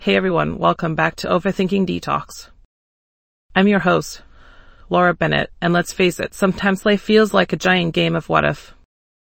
Hey everyone, welcome back to Overthinking Detox. I'm your host, Laura Bennett, and let's face it, sometimes life feels like a giant game of what if.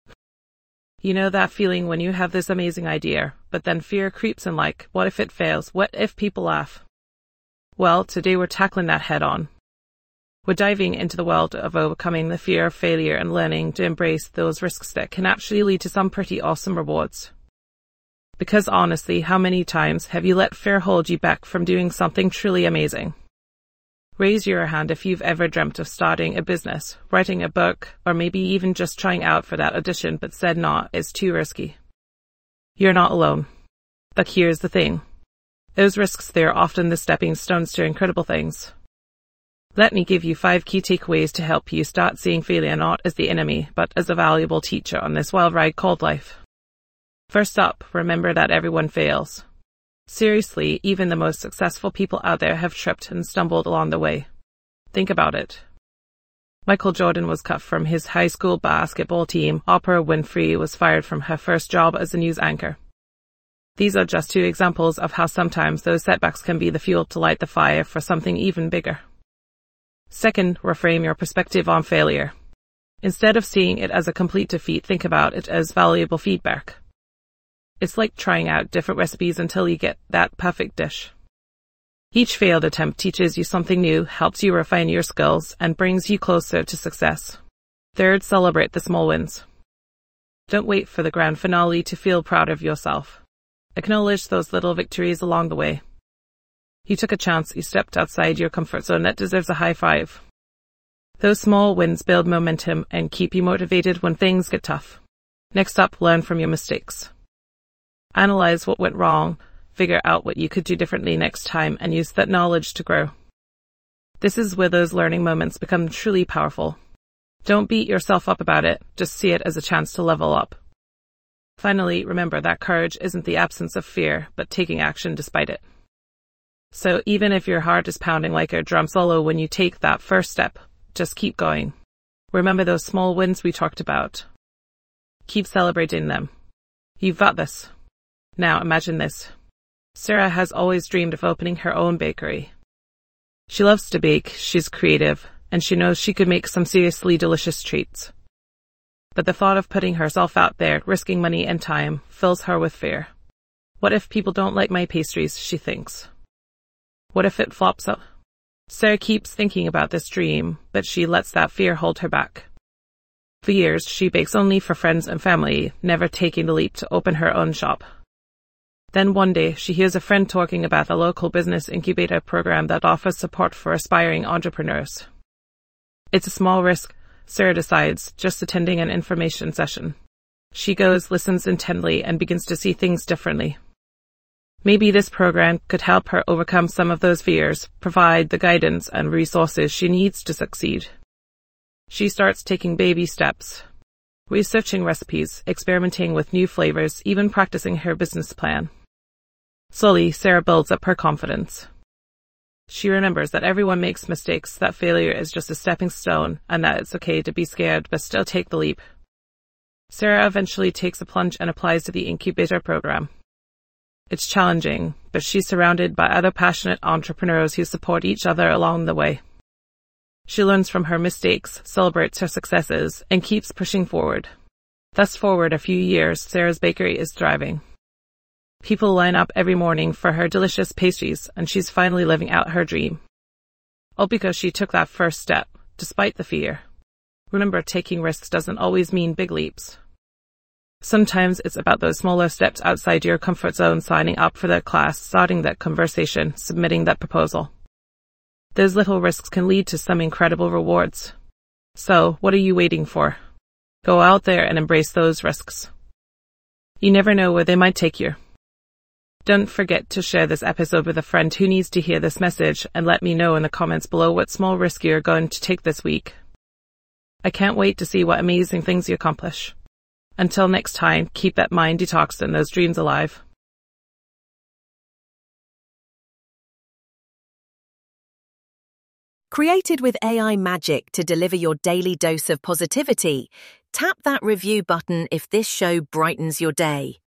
You know that feeling when you have this amazing idea, but then fear creeps in like, what if it fails? What if people laugh? Well, today we're tackling that head on. We're diving into the world of overcoming the fear of failure and learning to embrace those risks that can actually lead to some pretty awesome rewards. Because honestly, how many times have you let fear hold you back from doing something truly amazing? Raise your hand if you've ever dreamt of starting a business, writing a book, or maybe even just trying out for that audition but said nah, it's too risky. You're not alone. But here's the thing. Those risks, they're often the stepping stones to incredible things. Let me give you 5 key takeaways to help you start seeing failure not as the enemy, but as a valuable teacher on this wild ride called life. First up, remember that everyone fails. Seriously, even the most successful people out there have tripped and stumbled along the way. Think about it. Michael Jordan was cut from his high school basketball team. Oprah Winfrey was fired from her first job as a news anchor. These are just 2 examples of how sometimes those setbacks can be the fuel to light the fire for something even bigger. Second, reframe your perspective on failure. Instead of seeing it as a complete defeat, think about it as valuable feedback. It's like trying out different recipes until you get that perfect dish. Each failed attempt teaches you something new, helps you refine your skills, and brings you closer to success. Third, celebrate the small wins. Don't wait for the grand finale to feel proud of yourself. Acknowledge those little victories along the way. You took a chance, you stepped outside your comfort zone, that deserves a high five. Those small wins build momentum and keep you motivated when things get tough. Next up, learn from your mistakes. Analyze what went wrong, figure out what you could do differently next time, and use that knowledge to grow. This is where those learning moments become truly powerful. Don't beat yourself up about it, just see it as a chance to level up. Finally, remember that courage isn't the absence of fear, but taking action despite it. So even if your heart is pounding like a drum solo when you take that first step, just keep going. Remember those small wins we talked about. Keep celebrating them. You've got this. Now imagine this. Sarah has always dreamed of opening her own bakery. She loves to bake, she's creative, and she knows she could make some seriously delicious treats. But the thought of putting herself out there, risking money and time, fills her with fear. What if people don't like my pastries, she thinks. What if it flops up? Sarah keeps thinking about this dream, but she lets that fear hold her back. For years, she bakes only for friends and family, never taking the leap to open her own shop. Then one day, she hears a friend talking about the local business incubator program that offers support for aspiring entrepreneurs. It's a small risk, Sarah decides, just attending an information session. She goes, listens intently, and begins to see things differently. Maybe this program could help her overcome some of those fears, provide the guidance and resources she needs to succeed. She starts taking baby steps, researching recipes, experimenting with new flavors, even practicing her business plan. Slowly, Sarah builds up her confidence. She remembers that everyone makes mistakes, that failure is just a stepping stone, and that it's okay to be scared but still take the leap. Sarah eventually takes a plunge and applies to the incubator program. It's challenging, but she's surrounded by other passionate entrepreneurs who support each other along the way. She learns from her mistakes, celebrates her successes, and keeps pushing forward. Fast forward a few years, Sarah's bakery is thriving. People line up every morning for her delicious pastries, and she's finally living out her dream. All because she took that first step, despite the fear. Remember, taking risks doesn't always mean big leaps. Sometimes it's about those smaller steps outside your comfort zone, signing up for that class, starting that conversation, submitting that proposal. Those little risks can lead to some incredible rewards. So, what are you waiting for? Go out there and embrace those risks. You never know where they might take you. Don't forget to share this episode with a friend who needs to hear this message, and let me know in the comments below what small risk you're going to take this week. I can't wait to see what amazing things you accomplish. Until next time, keep that mind detoxed and those dreams alive. Created with AI magic to deliver your daily dose of positivity, tap that review button if this show brightens your day.